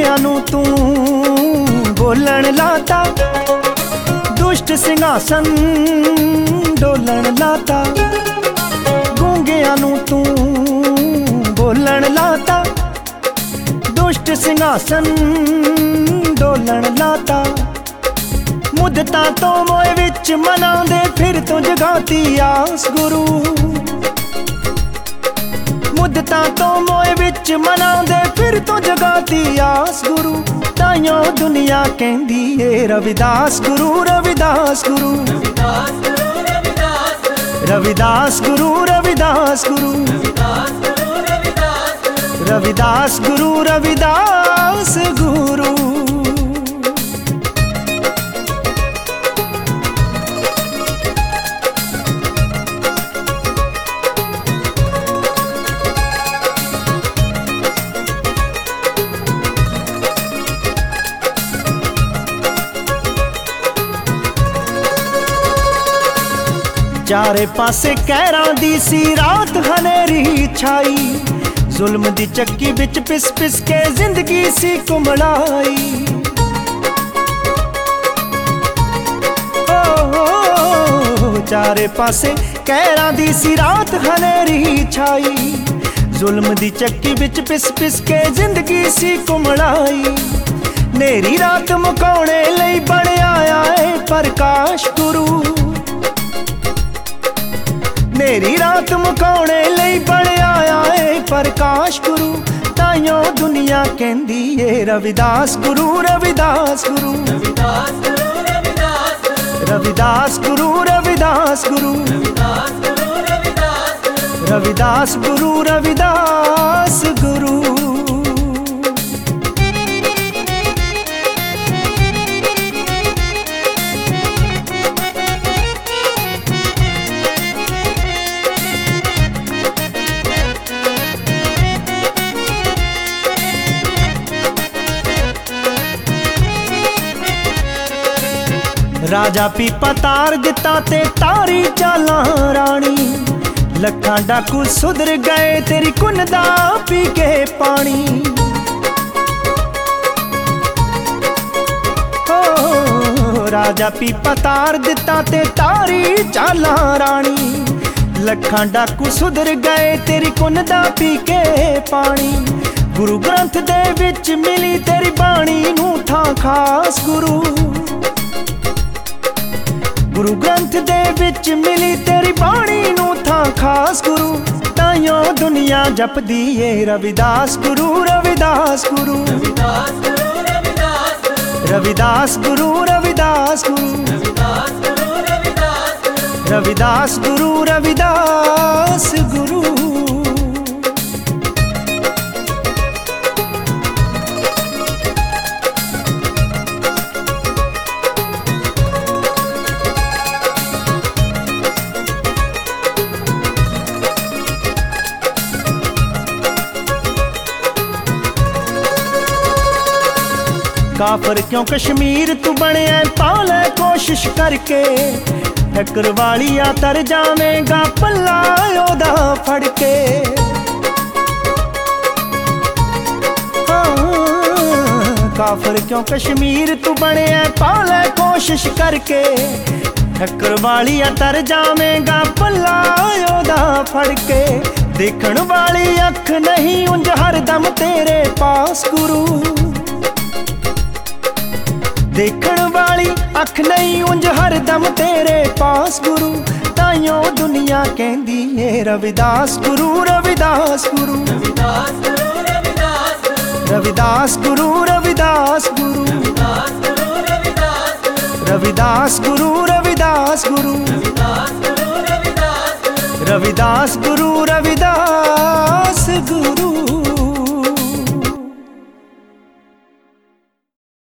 गूंगिਆਂ ਨੂੰ ਤੂੰ ਬੋਲਣ ਲਾਤਾ, ਦੁਸ਼ਟ ਸਿੰਘਾਸਨ ਡੋਲਣ ਲਾਤਾ। ਗੂੰਗਿਆਂ ਨੂੰ ਤੂੰ ਬੋਲਣ ਲਾਤਾ, ਦੁਸ਼ਟ ਸਿੰਘਾਸਨ ਡੋਲਣ ਲਾਤਾ। ਮੁੱਦਤਾਂ ਤੋਂ ਮੋਏ ਵਿੱਚ ਮਨਾਉਂਦੇ ਫਿਰ ਤੋਂ ਜਗਾਤੀ ਆਸ ਗੁਰੂ। ਮੁੱਦਤਾਂ ਤੋਂ ਮੋਏ ਵਿੱਚ ਮਨਾਉਂਦੇ ਫਿਰ ਤੋਂ ਜਗਾਤੀ ਆਸ ਗੁਰੂ। ਤਾਈਓ ਦੁਨੀਆ ਕਹਿੰਦੀ ਏ ਰਵਿਦਾਸ ਗੁਰੂ, ਰਵਿਦਾਸ ਗੁਰੂ, ਰਵਿਦਾਸ ਗੁਰੂ, ਰਵਿਦਾਸ ਗੁਰੂ, ਰਵਿਦਾਸ ਗੁਰੂ, ਰਵਿਦਾਸ ਗੁਰੂ। चारे पासे कहरां दी सी रात हनेरी छाई, जुल्म दी चक्की बिच पिस पिस के जिंदगी सी कुमड़ाई। चारे पासे कहरां दी सी रात हनेरी छाई, जुल्म दी चक्की बिच पिस पिस के जिंदगी सी कुमड़ाई। नेरी रात मुकाउणे लई बण आया है प्रकाश गुरु। मेरी रात मुकाउणे लई बण आया है प्रकाश गुरु। ताइयों दुनिया कहंदी ए रविदास गुरु, रविदास गुरु, रविदास गुरु, रविदास गुरु, रविदास गुरु, रविदास गुरु। राजा पीपा तार दिता ते तारी चालां रानी। लखां डाकू सुधर गए तेरी कुन दा पी के पानी। राजा पीपा तार दिता ते तारी चालां रानी। लखां डाकू सुधर गए तेरी कुन दा पी के पानी। गुरु ग्रंथ दे विच मिली तेरी बाणी नूं थां खास गुरु। गुरु ग्रंथ दे विच मिली तेरी बाणी नूं थां खास गुरु। ताइयों दुनिया जपदी ए रविदास गुरु, रविदास गुरु, रविदास गुरु, रविदास गुरु, रविदास गुरु, रविदास गुरु। काफर क्यों कश्मीर तू बने पाले कोशिश करके। ठक्कर वालिया तर जावेगा पल्ला ओदा फड़ के। काफर क्यों कश्मीर तू बने पाले कोशिश करके। ठक्कर वालिया तर जावेगा पल्ला ओदा फड़ के। देखण वाली अख नहीं उंज हरदम तेरे पास गुरु। देखण वाली अख नहीं उंज हरदम तेरे पास गुरु। ताइयों दुनिया कहंदी ए रविदास गुरु, रविदास गुरु, रविदास गुरु, रविदास गुरु, रविदास गुरु, रविदास गुरु, रविदास गुरु, रविदास गुरु।